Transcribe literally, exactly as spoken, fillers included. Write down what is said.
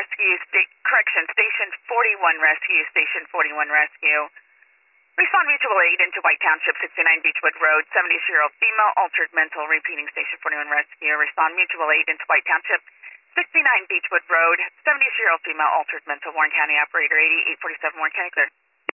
Rescue, sta- correction, Station forty-one Rescue, Station forty-one Rescue. Respond mutual aid into White Township, sixty-nine Beechwood Road, seventy-year-old female, altered mental, repeating Station forty-one Rescue. Respond mutual aid into White Township, sixty-nine Beechwood Road, seventy-year-old female, altered mental, Warren County operator, eighty-eight forty-seven Warren County cleared.